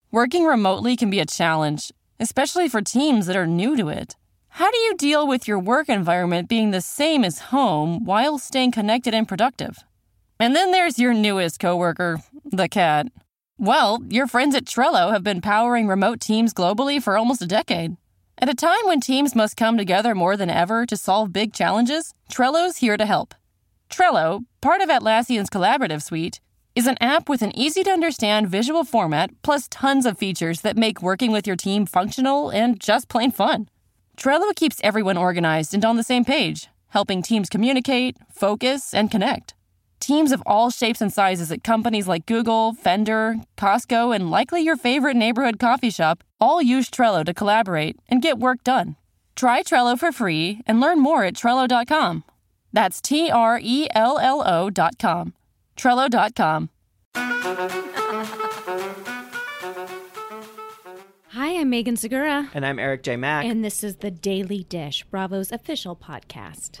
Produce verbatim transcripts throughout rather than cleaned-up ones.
Working remotely can be a challenge, especially for teams that are new to it. How do you deal with your work environment being the same as home while staying connected and productive? And then there's your newest coworker, the cat. Well, your friends at Trello have been powering remote teams globally for almost a decade. At a time when teams must come together more than ever to solve big challenges, Trello's here to help. Trello, part of Atlassian's collaborative suite, is an app with an easy-to-understand visual format plus tons of features that make working with your team functional and just plain fun. Trello keeps everyone organized and on the same page, helping teams communicate, focus, and connect. Teams of all shapes and sizes at companies like Google, Fender, Costco, and likely your favorite neighborhood coffee shop all use Trello to collaborate and get work done. Try Trello for free and learn more at Trello dot com. That's T R E L L O dot com. Trello dot com. Hi, I'm Megan Segura. And I'm Eric J. Mack. And this is The Daily Dish, Bravo's official podcast.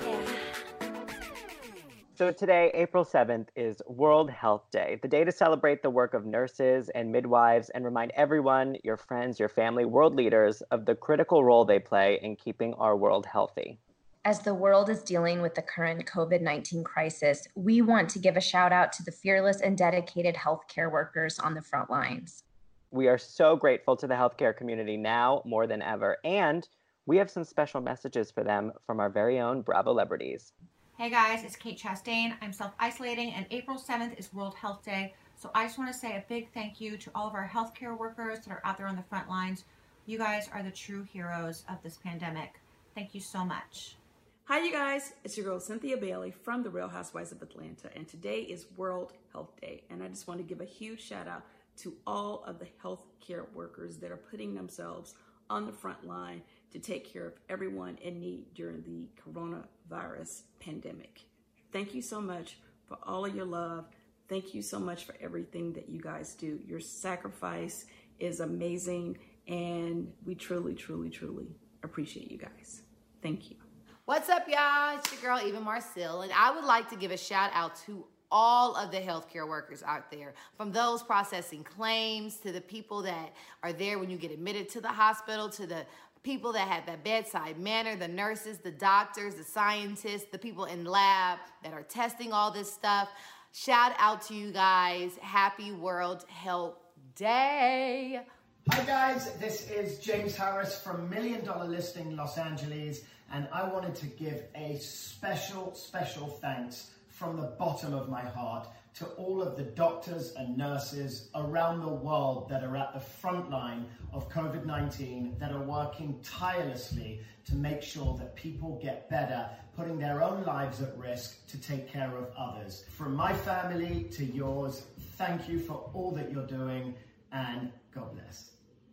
So today, April seventh, is World Health Day, the day to celebrate the work of nurses and midwives and remind everyone, your friends, your family, world leaders, of the critical role they play in keeping our world healthy. As the world is dealing with the current covid nineteen crisis, we want to give a shout out to the fearless and dedicated healthcare workers on the front lines. We are so grateful to the healthcare community now more than ever, and we have some special messages for them from our very own Bravo celebrities. Hey guys, it's Kate Chastain. I'm self-isolating, and April seventh is World Health Day. So I just want to say a big thank you to all of our healthcare workers that are out there on the front lines. You guys are the true heroes of this pandemic. Thank you so much. Hi, you guys. It's your girl, Cynthia Bailey from The Real Housewives of Atlanta. And today is World Health Day. And I just want to give a huge shout out to all of the healthcare workers that are putting themselves on the front line to take care of everyone in need during the coronavirus pandemic. Thank you so much for all of your love. Thank you so much for everything that you guys do. Your sacrifice is amazing, and we truly, truly, truly appreciate you guys. Thank you. What's up, y'all? It's your girl, Eva Marcille, and I would like to give a shout out to all of the healthcare workers out there, from those processing claims to the people that are there when you get admitted to the hospital, to the people that have that bedside manner, the nurses, the doctors, the scientists, the people in lab that are testing all this stuff. Shout out to you guys. Happy World Health Day. Hi guys, this is James Harris from Million Dollar Listing Los Angeles, and I wanted to give a special, special thanks from the bottom of my heart to all of the doctors and nurses around the world that are at the front line of covid nineteen, that are working tirelessly to make sure that people get better, putting their own lives at risk to take care of others. From my family to yours, thank you for all that you're doing, and God bless.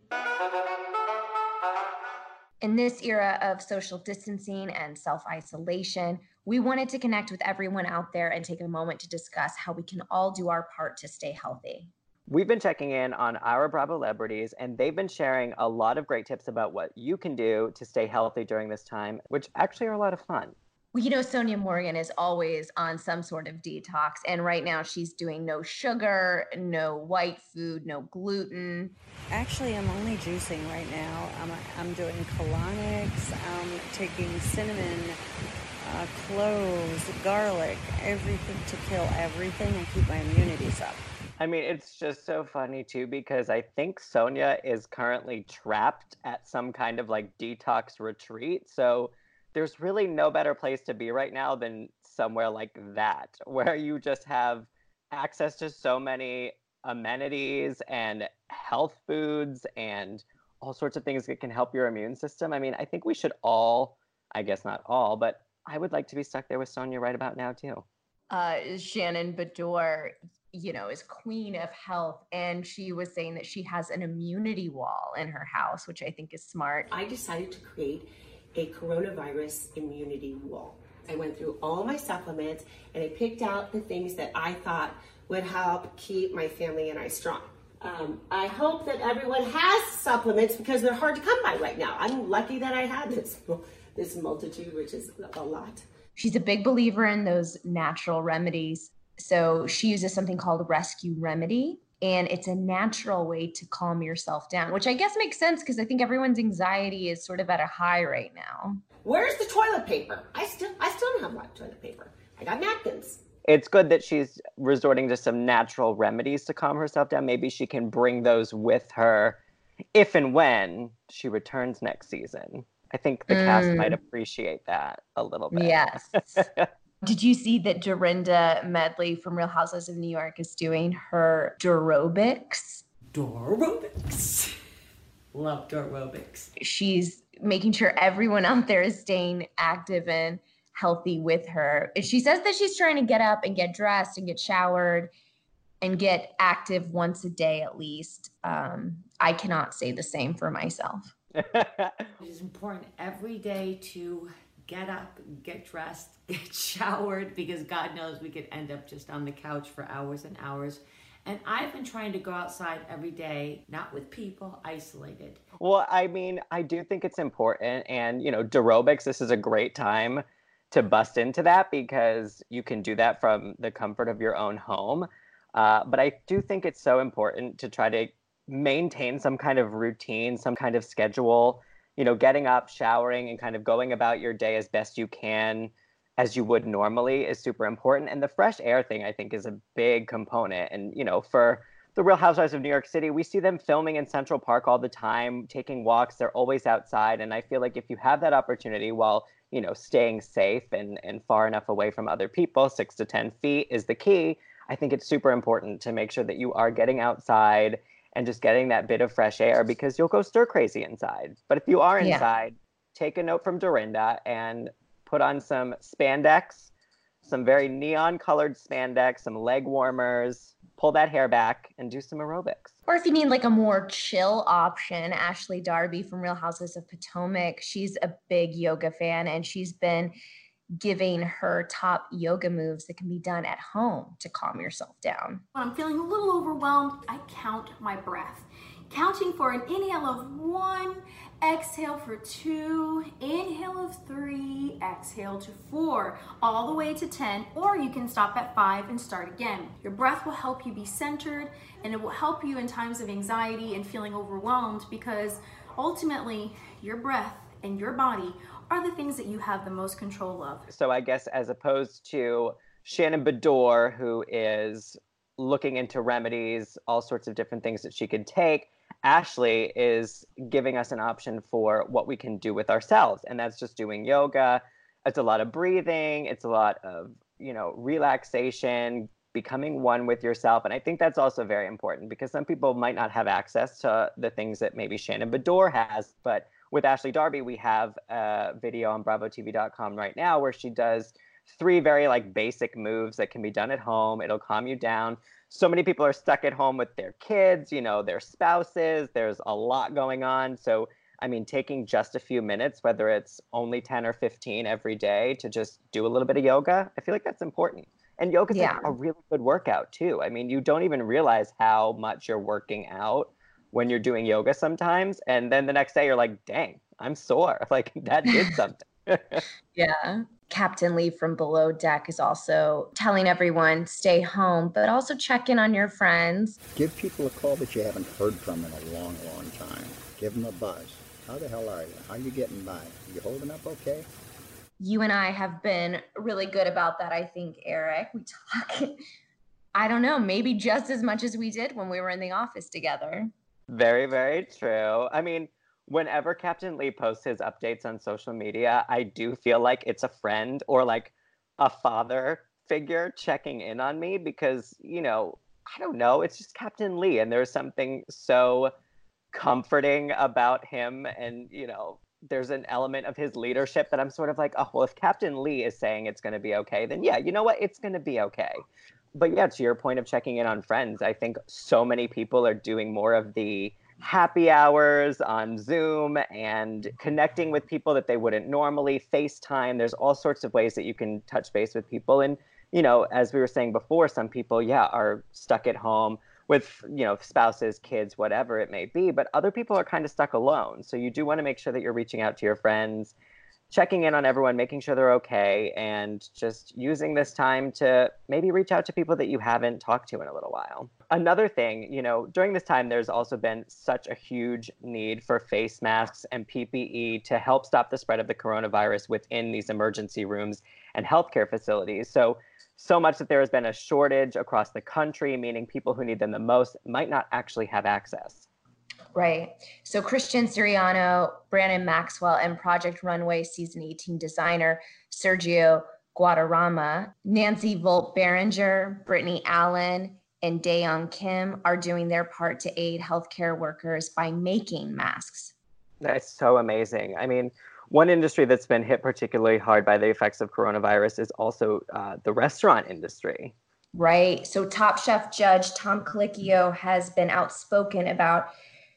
In this era of social distancing and self-isolation, we wanted to connect with everyone out there and take a moment to discuss how we can all do our part to stay healthy. We've been checking in on our Bravo celebrities, and they've been sharing a lot of great tips about what you can do to stay healthy during this time, which actually are a lot of fun. Well, you know, Sonia Morgan is always on some sort of detox, and right now she's doing no sugar, no white food, no gluten. Actually, I'm only juicing right now. I'm, I'm doing colonics, I'm taking cinnamon, uh, cloves, garlic, everything to kill everything and keep my immunities up. I mean, it's just so funny, too, because I think Sonia is currently trapped at some kind of, like, detox retreat, so there's really no better place to be right now than somewhere like that, where you just have access to so many amenities and health foods and all sorts of things that can help your immune system. I mean, I think we should all, I guess not all, but I would like to be stuck there with Sonia right about now, too. Uh, Shannon Beador, you know, is queen of health, and she was saying that she has an immunity wall in her house, which I think is smart. I decided to create a coronavirus immunity wall. I went through all my supplements and I picked out the things that I thought would help keep my family and I strong. Um, I hope that everyone has supplements because they're hard to come by right now. I'm lucky that I have this, this multitude, which is a lot. She's a big believer in those natural remedies. So she uses something called Rescue Remedy, And it's a natural way to calm yourself down, which I guess makes sense because I think everyone's anxiety is sort of at a high right now. Where's the toilet paper? I still I still don't have a lot of toilet paper. I got napkins. It's good that she's resorting to some natural remedies to calm herself down. Maybe she can bring those with her if and when she returns next season. I think the mm. cast might appreciate that a little bit. Yes. Did you see that Dorinda Medley from Real Housewives of New York is doing her Dorobics? Dorobics. Love Dorobics. She's making sure everyone out there is staying active and healthy with her. She says that she's trying to get up and get dressed and get showered and get active once a day at least. Um, I cannot say the same for myself. It is important every day to get up, get dressed, get showered, because God knows we could end up just on the couch for hours and hours. And I've been trying to go outside every day, not with people, isolated. Well, I mean, I do think it's important. And, you know, Dorobics, this is a great time to bust into that because you can do that from the comfort of your own home. Uh, but I do think it's so important to try to maintain some kind of routine, some kind of schedule, you know, getting up, showering, and kind of going about your day as best you can as you would normally is super important. And the fresh air thing, I think, is a big component. And, you know, for the Real Housewives of New York City, we see them filming in Central Park all the time, taking walks. They're always outside. And I feel like if you have that opportunity while, you know, staying safe and, and far enough away from other people, six to ten feet is the key. I think it's super important to make sure that you are getting outside and just getting that bit of fresh air because you'll go stir crazy inside. But if you are inside, yeah. take a note from Dorinda and put on some spandex, some very neon colored spandex, some leg warmers, pull that hair back and do some aerobics. Or if you need like a more chill option, Ashley Darby from Real Housewives of Potomac, she's a big yoga fan and she's been giving her top yoga moves that can be done at home to calm yourself down. When I'm feeling a little overwhelmed, I count my breath. Counting for an inhale of one, exhale for two, inhale of three, exhale to four, all the way to ten, or you can stop at five and start again. Your breath will help you be centered and it will help you in times of anxiety and feeling overwhelmed because ultimately your breath and your body are the things that you have the most control of. So I guess as opposed to Shannon Beador, who is looking into remedies, all sorts of different things that she could take, Ashley is giving us an option for what we can do with ourselves. And that's just doing yoga. It's a lot of breathing. It's a lot of, you know, relaxation, becoming one with yourself. And I think that's also very important because some people might not have access to the things that maybe Shannon Beador has. But with Ashley Darby, we have a video on bravo T V dot com right now where she does three very like basic moves that can be done at home. It'll calm you down. So many people are stuck at home with their kids, you know, their spouses. There's a lot going on. So, I mean, taking just a few minutes, whether it's only ten or fifteen every day to just do a little bit of yoga, I feel like that's important. And yoga is yeah. like a really good workout too. I mean, you don't even realize how much you're working out when you're doing yoga sometimes. And then the next day you're like, dang, I'm sore. Like that did something. Yeah. Captain Lee from Below Deck is also telling everyone stay home, but also check in on your friends. Give people a call that you haven't heard from in a long, long time. Give them a buzz. How the hell are you? How you getting by? You holding up okay? You and I have been really good about that, I think, Eric. We talk, I don't know, maybe just as much as we did when we were in the office together. Very, very true. I mean, whenever Captain Lee posts his updates on social media, I do feel like it's a friend or like a father figure checking in on me because, you know, I don't know, it's just Captain Lee and there's something so comforting about him and, you know, there's an element of his leadership that I'm sort of like, oh, well, if Captain Lee is saying it's going to be okay, then yeah, you know what? It's going to be okay. But yeah, to your point of checking in on friends, I think so many people are doing more of the happy hours on Zoom and connecting with people that they wouldn't normally, FaceTime. There's all sorts of ways that you can touch base with people. And, you know, as we were saying before, some people, yeah, are stuck at home with, you know, spouses, kids, whatever it may be. But other people are kind of stuck alone. So you do want to make sure that you're reaching out to your friends, checking in on everyone, making sure they're okay, and just using this time to maybe reach out to people that you haven't talked to in a little while. Another thing, you know, during this time, there's also been such a huge need for face masks and P P E to help stop the spread of the coronavirus within these emergency rooms and healthcare facilities. So, so much that there has been a shortage across the country, meaning people who need them the most might not actually have access. Right. So Christian Siriano, Brandon Maxwell, and Project Runway Season eighteen designer Sergio Guadarrama, Nancy Volt Berenger, Brittany Allen, and Daeyoung Kim are doing their part to aid healthcare workers by making masks. That's so amazing. I mean, one industry that's been hit particularly hard by the effects of coronavirus is also uh, the restaurant industry. Right. So Top Chef judge Tom Colicchio has been outspoken about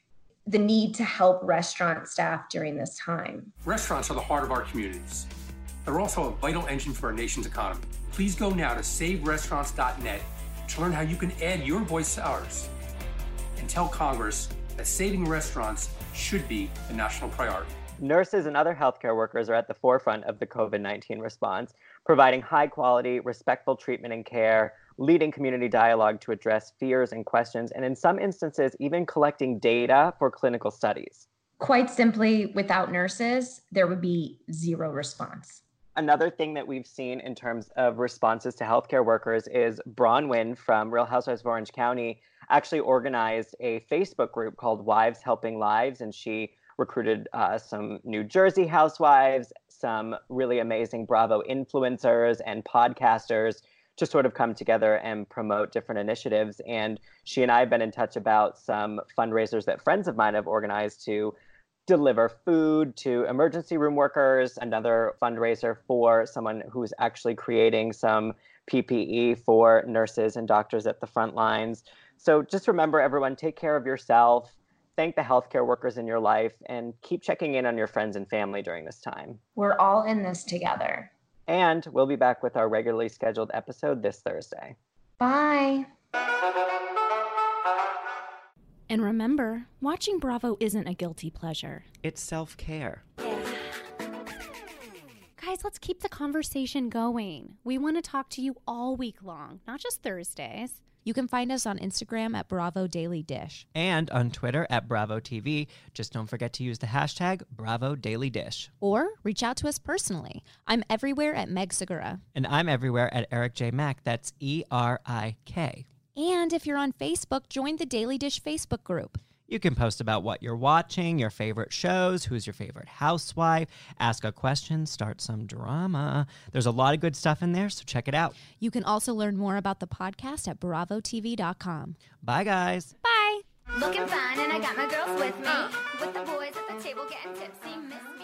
the need to help restaurant staff during this time. Restaurants are the heart of our communities. They're also a vital engine for our nation's economy. Please go now to save restaurants dot net to learn how you can add your voice to ours, and tell Congress that saving restaurants should be a national priority. Nurses and other healthcare workers are at the forefront of the COVID nineteen response, providing high quality, respectful treatment and care, leading community dialogue to address fears and questions, and in some instances, even collecting data for clinical studies. Quite simply, without nurses, there would be zero response. Another thing that we've seen in terms of responses to healthcare workers is Bronwyn from Real Housewives of Orange County actually organized a Facebook group called Wives Helping Lives, and she recruited uh, some New Jersey housewives, some really amazing Bravo influencers and podcasters to sort of come together and promote different initiatives. And she and I have been in touch about some fundraisers that friends of mine have organized to deliver food to emergency room workers, another fundraiser for someone who's actually creating some P P E for nurses and doctors at the front lines. So just remember, everyone, take care of yourself, thank the healthcare workers in your life, and keep checking in on your friends and family during this time. We're all in this together. And we'll be back with our regularly scheduled episode this Thursday. Bye. And remember, watching Bravo isn't a guilty pleasure. It's self-care. Guys, let's keep the conversation going. We want to talk to you all week long, not just Thursdays. You can find us on Instagram at Bravo Daily Dish. And on Twitter at Bravo T V. Just don't forget to use the hashtag Bravo Daily Dish. Or reach out to us personally. I'm everywhere at Meg Segura. And I'm everywhere at Eric J. Mack. That's E R I K. And if you're on Facebook, join the Daily Dish Facebook group. You can post about what you're watching, your favorite shows, who's your favorite housewife, ask a question, start some drama. There's a lot of good stuff in there, so check it out. You can also learn more about the podcast at bravo T V dot com. Bye, guys. Bye. Looking fine, and I got my girls with me. With the boys at the table getting tipsy. Miss